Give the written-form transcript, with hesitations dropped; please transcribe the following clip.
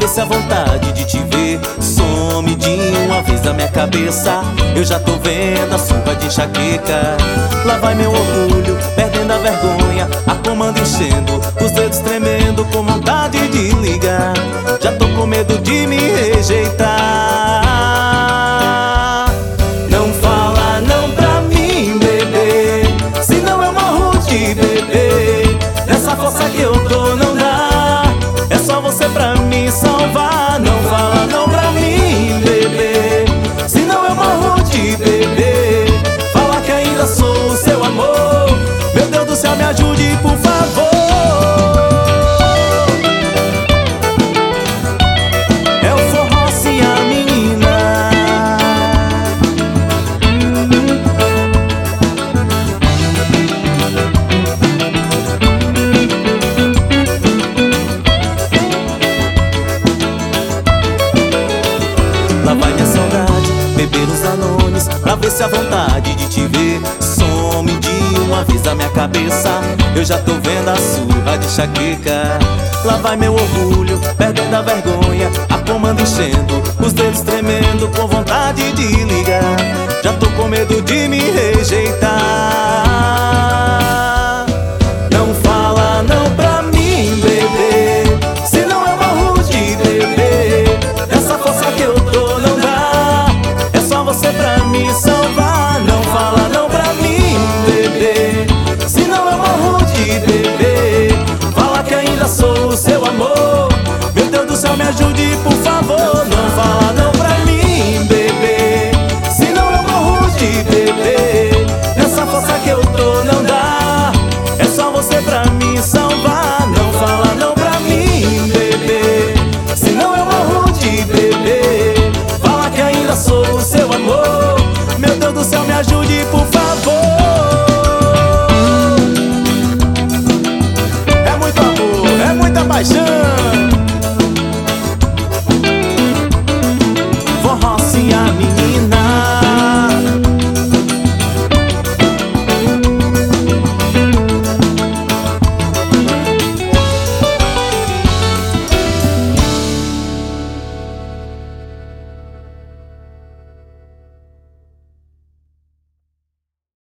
ver se a vontade de te ver some de uma vez da minha cabeça. Eu já tô vendo a surra de enxaqueca. Lá vai meu orgulho, perdendo a vergonha, a comanda enchendo, os dedos tremendo com vontade de ligar. Já tô com medo de me rejeitar. Não fala não pra mim, bebê, senão eu morro de beber. Nessa força que eu tô não dá, é só você pra me salvar. Não fala não pra mim, bebê, senão eu morro de beber. Fala que ainda sou o seu amor, meu Deus do céu, me ajude por favor. É o forró sim, a menina. Lá vai minha saudade, beber os danones, pra ver se a vontade de te ver some de uma vez da minha cabeça. Eu já tô vendo a surra de enxaqueca. Lá vai meu orgulho, perdendo a vergonha, a comanda enchendo, os dedos tremendo com vontade de ligar. Já tô com medo de me rejeitar.